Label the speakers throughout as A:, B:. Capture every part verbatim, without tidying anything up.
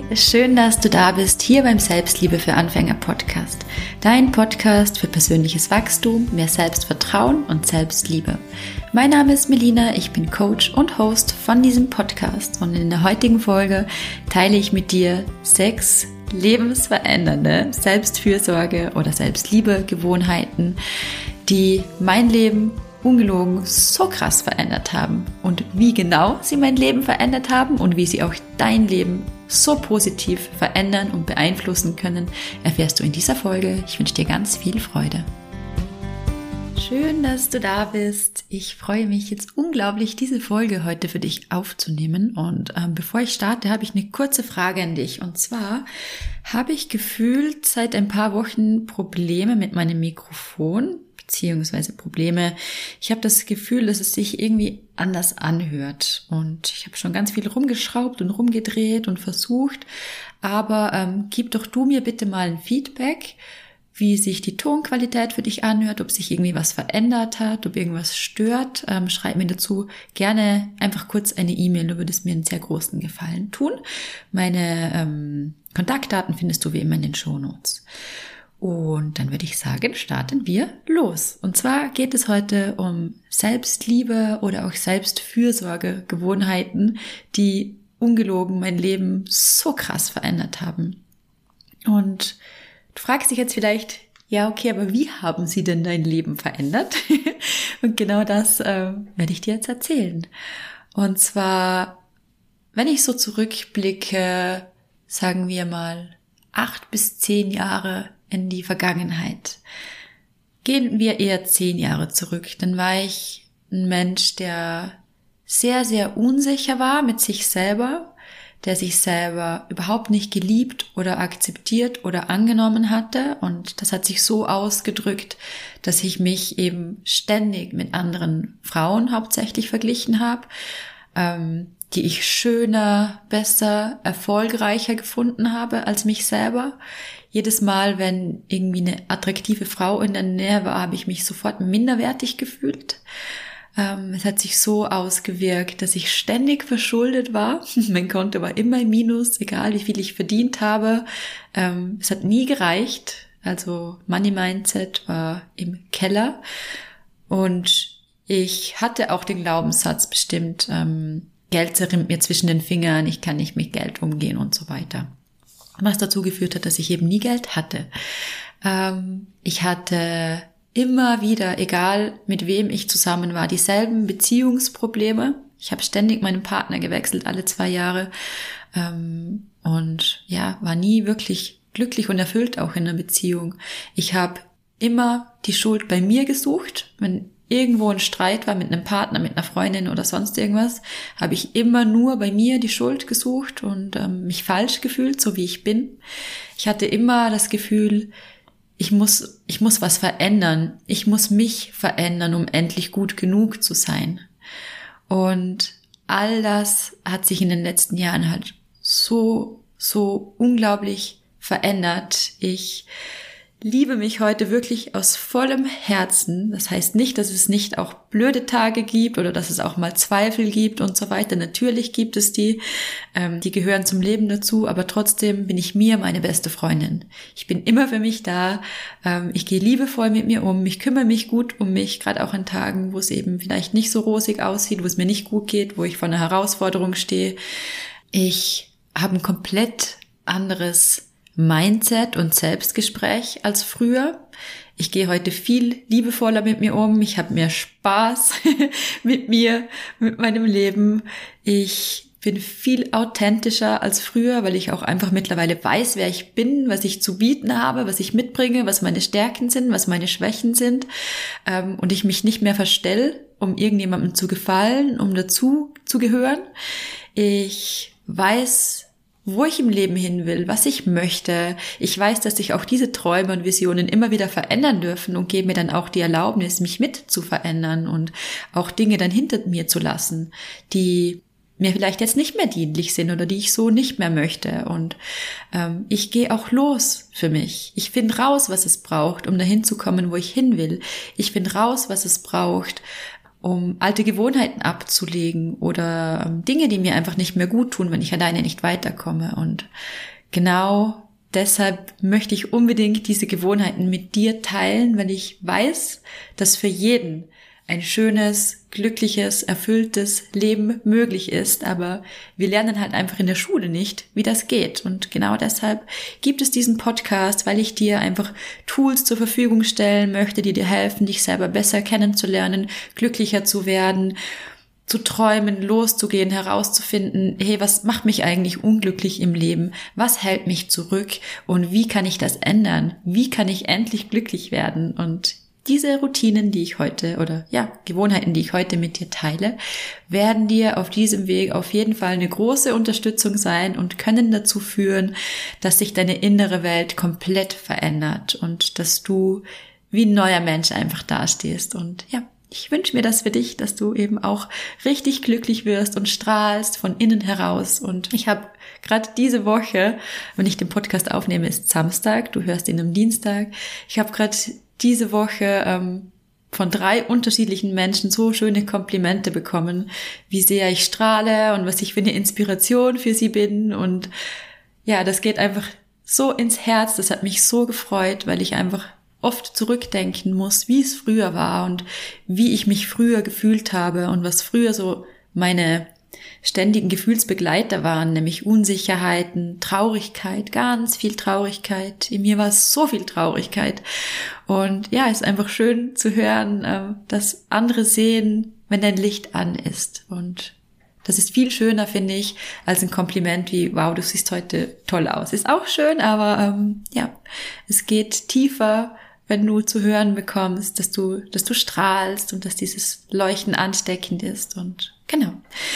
A: schön, dass du da bist, hier beim Selbstliebe für Anfänger Podcast. Dein Podcast für persönliches Wachstum, mehr Selbstvertrauen und Selbstliebe. Mein Name ist Melina, ich bin Coach und Host von diesem Podcast und in der heutigen Folge teile ich mit dir sechs lebensverändernde Selbstfürsorge oder Selbstliebe-Gewohnheiten, die mein Leben ungelogen so krass verändert haben. Und wie genau sie mein Leben verändert haben und wie sie auch dein Leben so positiv verändern und beeinflussen können, erfährst du in dieser Folge. Ich wünsche dir ganz viel Freude. Schön, dass du da bist. Ich freue mich jetzt unglaublich, diese Folge heute für dich aufzunehmen. Und ähm, bevor ich starte, habe ich eine kurze Frage an dich. Und zwar habe ich gefühlt seit ein paar Wochen Probleme mit meinem Mikrofon, beziehungsweise Probleme. Ich habe das Gefühl, dass es sich irgendwie anders anhört. Und ich habe schon ganz viel rumgeschraubt und rumgedreht und versucht. Aber ähm, gib doch du mir bitte mal ein Feedback, wie sich die Tonqualität für dich anhört, ob sich irgendwie was verändert hat, ob irgendwas stört. Ähm, schreib mir dazu gerne einfach kurz eine E-Mail, du würdest mir einen sehr großen Gefallen tun. Meine ähm, Kontaktdaten findest du wie immer in den Shownotes. Und dann würde ich sagen, starten wir los. Und zwar geht es heute um Selbstliebe oder auch Selbstfürsorge, Gewohnheiten, die ungelogen mein Leben so krass verändert haben. Und du fragst dich jetzt vielleicht, ja okay, aber wie haben sie denn dein Leben verändert? Und genau das äh, werde ich dir jetzt erzählen. Und zwar, wenn ich so zurückblicke, sagen wir mal acht bis zehn Jahre in die Vergangenheit. Gehen wir eher zehn Jahre zurück, dann war ich ein Mensch, der sehr, sehr unsicher war mit sich selber, der sich selber überhaupt nicht geliebt oder akzeptiert oder angenommen hatte. Und das hat sich so ausgedrückt, dass ich mich eben ständig mit anderen Frauen hauptsächlich verglichen habe, ähm, die ich schöner, besser, erfolgreicher gefunden habe als mich selber. Jedes Mal, wenn irgendwie eine attraktive Frau in der Nähe war, habe ich mich sofort minderwertig gefühlt. Ähm, es hat sich so ausgewirkt, dass ich ständig verschuldet war. Mein Konto war immer im Minus, egal wie viel ich verdient habe. Ähm, es hat nie gereicht. Also Money Mindset war im Keller. Und ich hatte auch den Glaubenssatz bestimmt, ähm, Geld zerrinnt mir zwischen den Fingern, ich kann nicht mit Geld umgehen und so weiter. Was dazu geführt hat, dass ich eben nie Geld hatte. Ähm, ich hatte immer wieder, egal mit wem ich zusammen war, dieselben Beziehungsprobleme. Ich habe ständig meinen Partner gewechselt, alle zwei Jahre. Ähm, und ja, war nie wirklich glücklich und erfüllt auch in einer Beziehung. Ich habe immer die Schuld bei mir gesucht. Wenn irgendwo ein Streit war mit einem Partner, mit einer Freundin oder sonst irgendwas, habe ich immer nur bei mir die Schuld gesucht und ähm, mich falsch gefühlt, so wie ich bin. Ich hatte immer das Gefühl, ich muss, ich muss was verändern. Ich muss mich verändern, um endlich gut genug zu sein. Und all das hat sich in den letzten Jahren halt so, so unglaublich verändert. Ich liebe mich heute wirklich aus vollem Herzen. Das heißt nicht, dass es nicht auch blöde Tage gibt oder dass es auch mal Zweifel gibt und so weiter. Natürlich gibt es die, ähm, die gehören zum Leben dazu, aber trotzdem bin ich mir meine beste Freundin. Ich bin immer für mich da. Ähm, ich gehe liebevoll mit mir um. Ich kümmere mich gut um mich, gerade auch an Tagen, wo es eben vielleicht nicht so rosig aussieht, wo es mir nicht gut geht, wo ich vor einer Herausforderung stehe. Ich habe ein komplett anderes Mindset und Selbstgespräch als früher. Ich gehe heute viel liebevoller mit mir um. Ich habe mehr Spaß mit mir, mit meinem Leben. Ich bin viel authentischer als früher, weil ich auch einfach mittlerweile weiß, wer ich bin, was ich zu bieten habe, was ich mitbringe, was meine Stärken sind, was meine Schwächen sind. Und ich mich nicht mehr verstelle, um irgendjemandem zu gefallen, um dazu zu gehören. Ich weiß, wo ich im Leben hin will, was ich möchte. Ich weiß, dass sich auch diese Träume und Visionen immer wieder verändern dürfen und gebe mir dann auch die Erlaubnis, mich mit zu verändern und auch Dinge dann hinter mir zu lassen, die mir vielleicht jetzt nicht mehr dienlich sind oder die ich so nicht mehr möchte. Und ähm, ich gehe auch los für mich. Ich finde raus, was es braucht, um dahin zu kommen, wo ich hin will. Ich finde raus, was es braucht, um alte Gewohnheiten abzulegen oder ähm, Dinge, die mir einfach nicht mehr gut tun, wenn ich alleine nicht weiterkomme. Und genau deshalb möchte ich unbedingt diese Gewohnheiten mit dir teilen, weil ich weiß, dass für jeden ein schönes, glückliches, erfülltes Leben möglich ist. Aber wir lernen halt einfach in der Schule nicht, wie das geht. Und genau deshalb gibt es diesen Podcast, weil ich dir einfach Tools zur Verfügung stellen möchte, die dir helfen, dich selber besser kennenzulernen, glücklicher zu werden, zu träumen, loszugehen, herauszufinden, hey, was macht mich eigentlich unglücklich im Leben? Was hält mich zurück? Und wie kann ich das ändern? Wie kann ich endlich glücklich werden? Und diese Routinen, die ich heute oder ja, Gewohnheiten, die ich heute mit dir teile, werden dir auf diesem Weg auf jeden Fall eine große Unterstützung sein und können dazu führen, dass sich deine innere Welt komplett verändert und dass du wie ein neuer Mensch einfach dastehst. Und ja, ich wünsche mir das für dich, dass du eben auch richtig glücklich wirst und strahlst von innen heraus. Und ich habe gerade diese Woche, wenn ich den Podcast aufnehme, ist Samstag, du hörst ihn am Dienstag, ich habe gerade diese Woche ähm, von drei unterschiedlichen Menschen so schöne Komplimente bekommen, wie sehr ich strahle und was ich für eine Inspiration für sie bin. Und ja, das geht einfach so ins Herz. Das hat mich so gefreut, weil ich einfach oft zurückdenken muss, wie es früher war und wie ich mich früher gefühlt habe und was früher so meine ständigen Gefühlsbegleiter waren, nämlich Unsicherheiten, Traurigkeit, ganz viel Traurigkeit. In mir war es so viel Traurigkeit. Und ja, es ist einfach schön zu hören, dass andere sehen, wenn dein Licht an ist. Und das ist viel schöner, finde ich, als ein Kompliment wie, wow, du siehst heute toll aus. Ist auch schön, aber ähm, ja, es geht tiefer, wenn du zu hören bekommst, dass du, dass du strahlst und dass dieses Leuchten ansteckend ist. Und genau.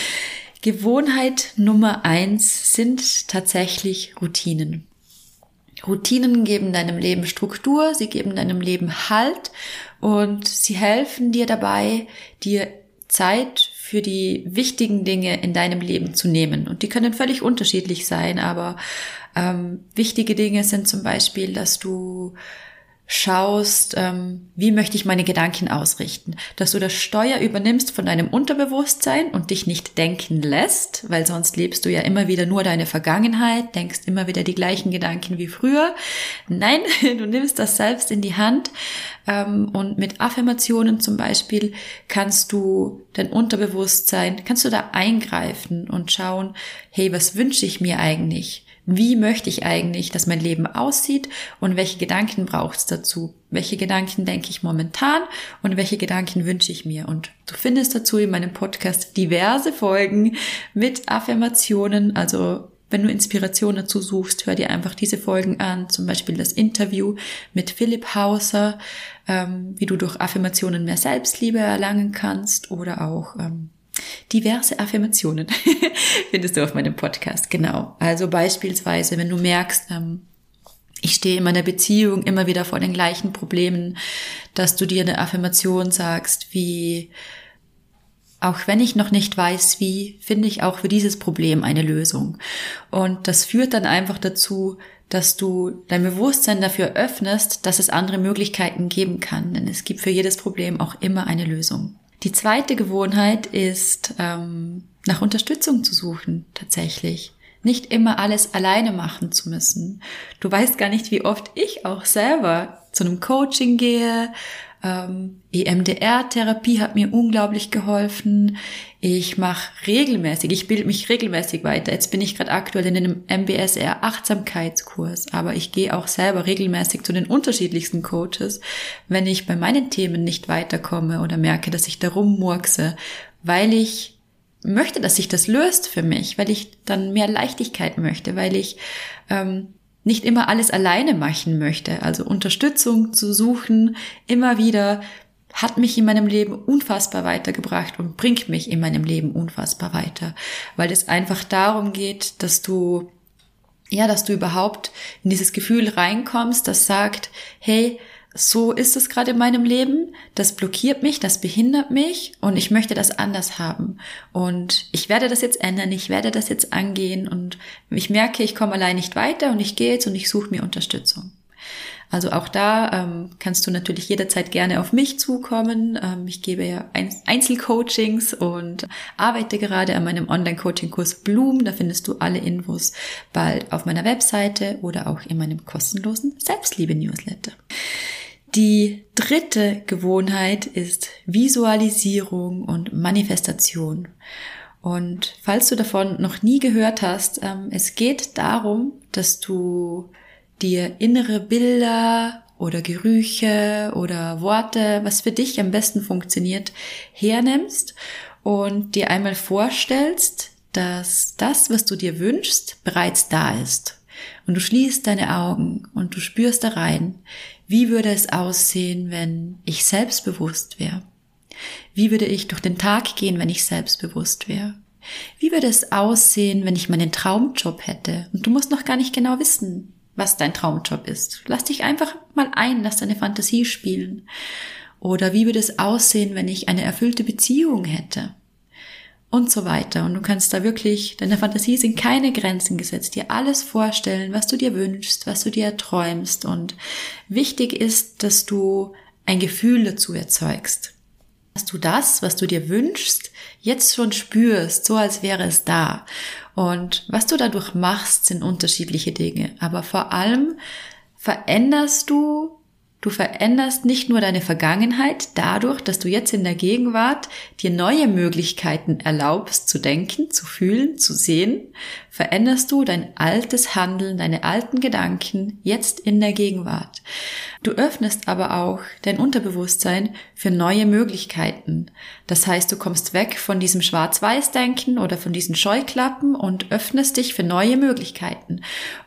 A: Gewohnheit Nummer eins sind tatsächlich Routinen. Routinen geben deinem Leben Struktur, sie geben deinem Leben Halt und sie helfen dir dabei, dir Zeit für die wichtigen Dinge in deinem Leben zu nehmen. Und die können völlig unterschiedlich sein, aber ähm, wichtige Dinge sind zum Beispiel, dass du schaust, ähm, wie möchte ich meine Gedanken ausrichten, dass du das Steuer übernimmst von deinem Unterbewusstsein und dich nicht denken lässt, weil sonst lebst du ja immer wieder nur deine Vergangenheit, denkst immer wieder die gleichen Gedanken wie früher. Nein, du nimmst das selbst in die Hand ähm, und mit Affirmationen zum Beispiel kannst du dein Unterbewusstsein, kannst du da eingreifen und schauen, hey, was wünsche ich mir eigentlich? Wie möchte ich eigentlich, dass mein Leben aussieht und welche Gedanken braucht es dazu? Welche Gedanken denke ich momentan und welche Gedanken wünsche ich mir? Und du findest dazu in meinem Podcast diverse Folgen mit Affirmationen. Also wenn du Inspiration dazu suchst, hör dir einfach diese Folgen an. Zum Beispiel das Interview mit Philipp Hauser, ähm, wie du durch Affirmationen mehr Selbstliebe erlangen kannst oder auch ähm, diverse Affirmationen findest du auf meinem Podcast, genau. Also beispielsweise, wenn du merkst, ähm, ich stehe in meiner Beziehung immer wieder vor den gleichen Problemen, dass du dir eine Affirmation sagst, wie, auch wenn ich noch nicht weiß, wie, finde ich auch für dieses Problem eine Lösung. Und das führt dann einfach dazu, dass du dein Bewusstsein dafür öffnest, dass es andere Möglichkeiten geben kann, denn es gibt für jedes Problem auch immer eine Lösung. Die zweite Gewohnheit ist, ähm, nach Unterstützung zu suchen, tatsächlich. Nicht immer alles alleine machen zu müssen. Du weißt gar nicht, wie oft ich auch selber zu einem Coaching gehe. Ähm, E M D R-Therapie hat mir unglaublich geholfen. Ich mache regelmäßig, ich bilde mich regelmäßig weiter. Jetzt bin ich gerade aktuell in einem M B S R-Achtsamkeitskurs, aber ich gehe auch selber regelmäßig zu den unterschiedlichsten Coaches, wenn ich bei meinen Themen nicht weiterkomme oder merke, dass ich da rummurkse, weil ich möchte, dass sich das löst für mich, weil ich dann mehr Leichtigkeit möchte, weil ich ähm, nicht immer alles alleine machen möchte. Also Unterstützung zu suchen, immer wieder, hat mich in meinem Leben unfassbar weitergebracht und bringt mich in meinem Leben unfassbar weiter, weil es einfach darum geht, dass du, ja, dass du überhaupt in dieses Gefühl reinkommst, das sagt, hey, so ist es gerade in meinem Leben, das blockiert mich, das behindert mich und ich möchte das anders haben. Und ich werde das jetzt ändern, ich werde das jetzt angehen und ich merke, ich komme allein nicht weiter und ich gehe jetzt und ich suche mir Unterstützung. Also auch da ähm, kannst du natürlich jederzeit gerne auf mich zukommen. Ähm, ich gebe ja Einzelcoachings und arbeite gerade an meinem Online-Coaching-Kurs Bloom. Da findest du alle Infos bald auf meiner Webseite oder auch in meinem kostenlosen Selbstliebe-Newsletter. Die dritte Gewohnheit ist Visualisierung und Manifestation. Und falls du davon noch nie gehört hast, ähm, es geht darum, dass du dir innere Bilder oder Gerüche oder Worte, was für dich am besten funktioniert, hernimmst und dir einmal vorstellst, dass das, was du dir wünschst, bereits da ist. Und du schließt deine Augen und du spürst da rein, wie würde es aussehen, wenn ich selbstbewusst wäre? Wie würde ich durch den Tag gehen, wenn ich selbstbewusst wäre? Wie würde es aussehen, wenn ich meinen Traumjob hätte? Und du musst noch gar nicht genau wissen, was dein Traumjob ist. Lass dich einfach mal ein, lass deine Fantasie spielen. Oder wie würde es aussehen, wenn ich eine erfüllte Beziehung hätte? Und so weiter. Und du kannst da wirklich, deiner Fantasie sind keine Grenzen gesetzt, dir alles vorstellen, was du dir wünschst, was du dir erträumst. Und wichtig ist, dass du ein Gefühl dazu erzeugst. Dass du das, was du dir wünschst, jetzt schon spürst, so als wäre es da. Und was du dadurch machst, sind unterschiedliche Dinge. Aber vor allem veränderst du Du veränderst nicht nur deine Vergangenheit dadurch, dass du jetzt in der Gegenwart dir neue Möglichkeiten erlaubst zu denken, zu fühlen, zu sehen, veränderst du dein altes Handeln, deine alten Gedanken jetzt in der Gegenwart. Du öffnest aber auch dein Unterbewusstsein für neue Möglichkeiten. Das heißt, du kommst weg von diesem Schwarz-Weiß-Denken oder von diesen Scheuklappen und öffnest dich für neue Möglichkeiten.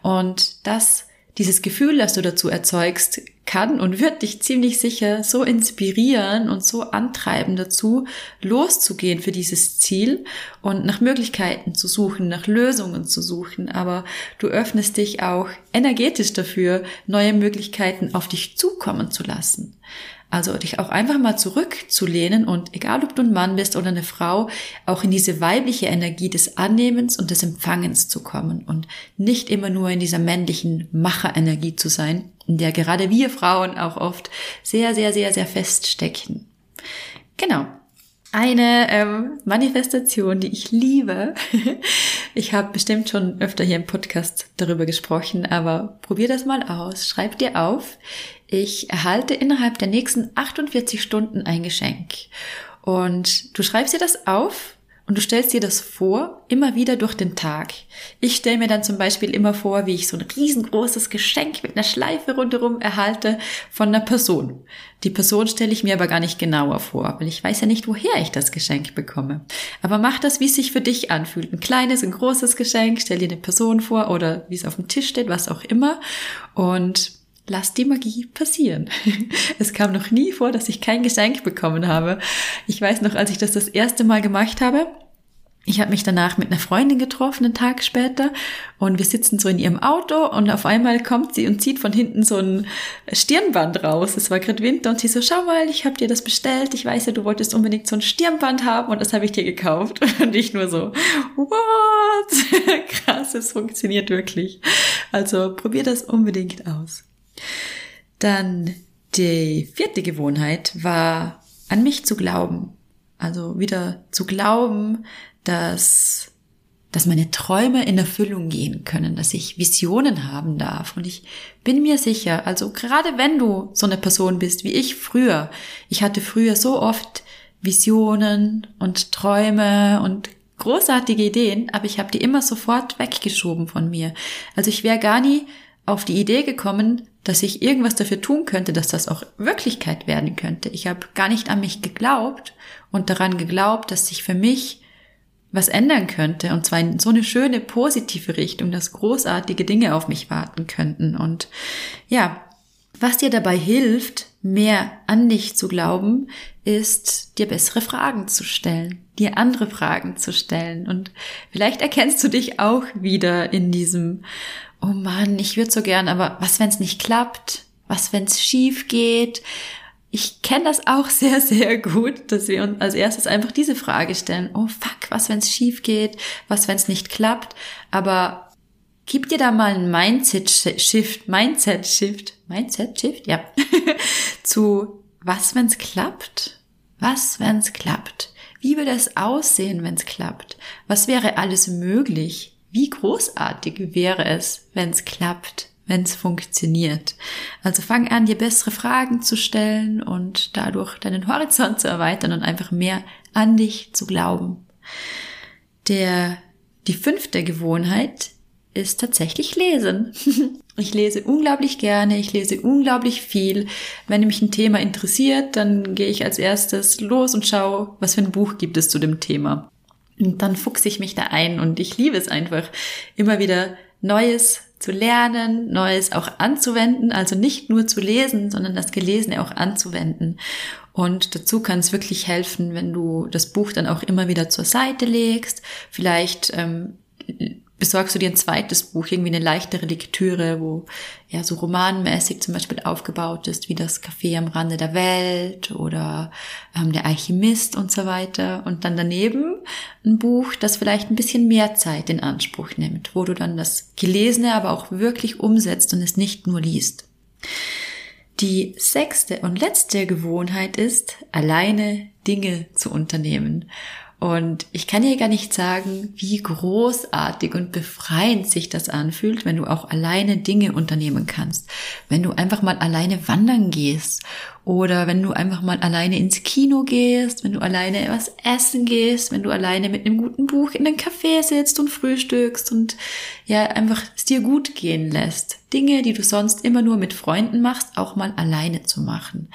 A: Und das Dieses Gefühl, das du dazu erzeugst, kann und wird dich ziemlich sicher so inspirieren und so antreiben dazu, loszugehen für dieses Ziel und nach Möglichkeiten zu suchen, nach Lösungen zu suchen. Aber du öffnest dich auch energetisch dafür, neue Möglichkeiten auf dich zukommen zu lassen. Also dich auch einfach mal zurückzulehnen und egal ob du ein Mann bist oder eine Frau, auch in diese weibliche Energie des Annehmens und des Empfangens zu kommen und nicht immer nur in dieser männlichen Macherenergie zu sein, in der gerade wir Frauen auch oft sehr, sehr, sehr, sehr feststecken. Genau. Eine ähm, Manifestation, die ich liebe. Ich habe bestimmt schon öfter hier im Podcast darüber gesprochen, aber probier das mal aus. Schreib dir auf, ich erhalte innerhalb der nächsten achtundvierzig Stunden ein Geschenk. Und du schreibst dir das auf und du stellst dir das vor, immer wieder durch den Tag. Ich stelle mir dann zum Beispiel immer vor, wie ich so ein riesengroßes Geschenk mit einer Schleife rundherum erhalte von einer Person. Die Person stelle ich mir aber gar nicht genauer vor, weil ich weiß ja nicht, woher ich das Geschenk bekomme. Aber mach das, wie es sich für dich anfühlt. Ein kleines, ein großes Geschenk, stell dir eine Person vor oder wie es auf dem Tisch steht, was auch immer. Und lass die Magie passieren. Es kam noch nie vor, dass ich kein Geschenk bekommen habe. Ich weiß noch, als ich das das erste Mal gemacht habe, ich habe mich danach mit einer Freundin getroffen, einen Tag später, und wir sitzen so in ihrem Auto und auf einmal kommt sie und zieht von hinten so ein Stirnband raus. Es war gerade Winter und sie so, schau mal, ich habe dir das bestellt. Ich weiß ja, du wolltest unbedingt so ein Stirnband haben und das habe ich dir gekauft. Und ich nur so, what? Krass, es funktioniert wirklich. Also probier das unbedingt aus. Dann die vierte Gewohnheit war, an mich zu glauben. Also wieder zu glauben, dass, dass meine Träume in Erfüllung gehen können, dass ich Visionen haben darf. Und ich bin mir sicher, also gerade wenn du so eine Person bist wie ich früher, ich hatte früher so oft Visionen und Träume und großartige Ideen, aber ich habe die immer sofort weggeschoben von mir. Also ich wäre gar nie auf die Idee gekommen, dass ich irgendwas dafür tun könnte, dass das auch Wirklichkeit werden könnte. Ich habe gar nicht an mich geglaubt und daran geglaubt, dass sich für mich was ändern könnte, und zwar in so eine schöne, positive Richtung, dass großartige Dinge auf mich warten könnten. Und ja, was dir dabei hilft, mehr an dich zu glauben, ist, dir bessere Fragen zu stellen, dir andere Fragen zu stellen. Und vielleicht erkennst du dich auch wieder in diesem, oh Mann, ich würde so gern, aber was, wenn es nicht klappt? Was, wenn es schief geht? Ich kenne das auch sehr, sehr gut, dass wir uns als erstes einfach diese Frage stellen. Oh fuck, was, wenn es schief geht? Was, wenn es nicht klappt? Aber gib dir da mal ein Mindset-Shift, Mindset-Shift, Mindset-Shift, ja, zu was, wenn's klappt? Was, wenn's klappt? Wie würde es aussehen, wenn's klappt? Was wäre alles möglich? Wie großartig wäre es, wenn's klappt, wenn's funktioniert? Also fang an, dir bessere Fragen zu stellen und dadurch deinen Horizont zu erweitern und einfach mehr an dich zu glauben. Der, die fünfte Gewohnheit ist tatsächlich Lesen. Ich lese unglaublich gerne, ich lese unglaublich viel. Wenn mich ein Thema interessiert, dann gehe ich als erstes los und schaue, was für ein Buch gibt es zu dem Thema. Und dann fuchse ich mich da ein und ich liebe es einfach, immer wieder Neues zu lernen, Neues auch anzuwenden, also nicht nur zu lesen, sondern das Gelesene auch anzuwenden. Und dazu kann es wirklich helfen, wenn du das Buch dann auch immer wieder zur Seite legst. Vielleicht ähm, besorgst du dir ein zweites Buch, irgendwie eine leichtere Lektüre, wo ja so romanmäßig zum Beispiel aufgebaut ist, wie das Café am Rande der Welt oder ähm, der Alchemist und so weiter. Und dann daneben ein Buch, das vielleicht ein bisschen mehr Zeit in Anspruch nimmt, wo du dann das Gelesene aber auch wirklich umsetzt und es nicht nur liest. Die sechste und letzte Gewohnheit ist, alleine Dinge zu unternehmen. Und ich kann dir gar nicht sagen, wie großartig und befreiend sich das anfühlt, wenn du auch alleine Dinge unternehmen kannst. Wenn du einfach mal alleine wandern gehst oder wenn du einfach mal alleine ins Kino gehst, wenn du alleine was essen gehst, wenn du alleine mit einem guten Buch in einem Café sitzt und frühstückst und ja einfach es dir gut gehen lässt. Dinge, die du sonst immer nur mit Freunden machst, auch mal alleine zu machen.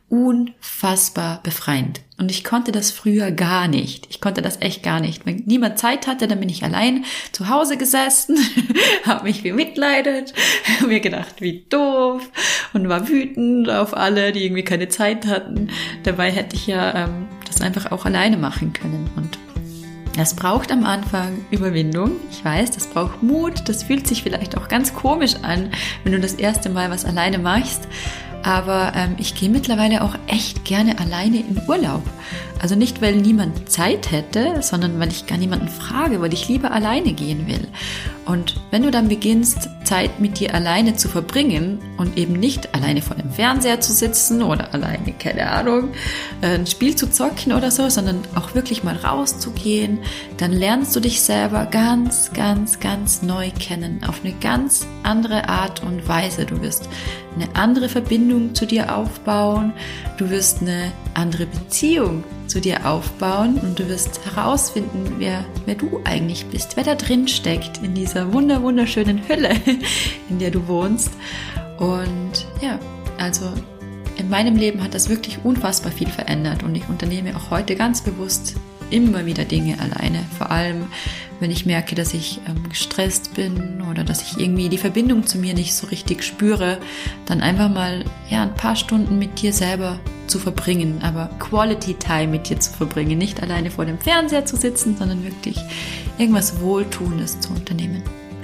A: Unfassbar befreiend. Und ich konnte das früher gar nicht. Ich konnte das echt gar nicht. Wenn niemand Zeit hatte, dann bin ich allein zu Hause gesessen, habe mich bemitleidet, habe mir gedacht, wie doof und war wütend auf alle, die irgendwie keine Zeit hatten. Dabei hätte ich ja ähm, das einfach auch alleine machen können. Und das braucht am Anfang Überwindung. Ich weiß, das braucht Mut. Das fühlt sich vielleicht auch ganz komisch an, wenn du das erste Mal was alleine machst. Aber ähm, ich gehe mittlerweile auch echt gerne alleine in Urlaub. Also nicht, weil niemand Zeit hätte, sondern weil ich gar niemanden frage, weil ich lieber alleine gehen will. Und wenn du dann beginnst, Zeit mit dir alleine zu verbringen und eben nicht alleine vor dem Fernseher zu sitzen oder alleine, keine Ahnung, ein Spiel zu zocken oder so, sondern auch wirklich mal rauszugehen, dann lernst du dich selber ganz, ganz, ganz neu kennen, auf eine ganz andere Art und Weise. Du wirst eine andere Verbindung zu dir aufbauen, du wirst eine andere Beziehung zu dir aufbauen und du wirst herausfinden, wer, wer du eigentlich bist, wer da drin steckt in dieser wunder, wunderschönen Hülle, in der du wohnst. Und ja, also in meinem Leben hat das wirklich unfassbar viel verändert und ich unternehme auch heute ganz bewusst immer wieder Dinge alleine, vor allem wenn ich merke, dass ich ähm, gestresst bin oder dass ich irgendwie die Verbindung zu mir nicht so richtig spüre, dann einfach mal ja ein paar Stunden mit dir selber zu verbringen, aber Quality Time mit dir zu verbringen, nicht alleine vor dem Fernseher zu sitzen, sondern wirklich irgendwas Wohltuendes zu unternehmen.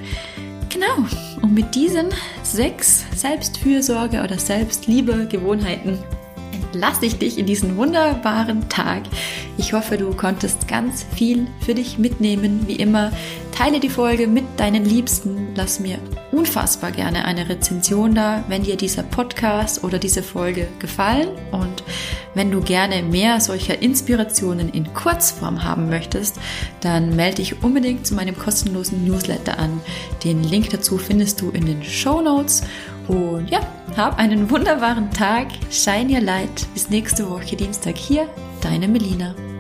A: Genau, und mit diesen sechs Selbstfürsorge oder Selbstliebe-Gewohnheiten entlasse ich dich in diesen wunderbaren Tag. Ich hoffe, du konntest ganz viel für dich mitnehmen. Wie immer, teile die Folge mit deinen Liebsten. Lass mir unfassbar gerne eine Rezension da, wenn dir dieser Podcast oder diese Folge gefallen. Und wenn du gerne mehr solcher Inspirationen in Kurzform haben möchtest, dann melde dich unbedingt zu meinem kostenlosen Newsletter an. Den Link dazu findest du in den Shownotes. Und ja, hab einen wunderbaren Tag. Shine your light. Bis nächste Woche Dienstag hier. Deine Melina.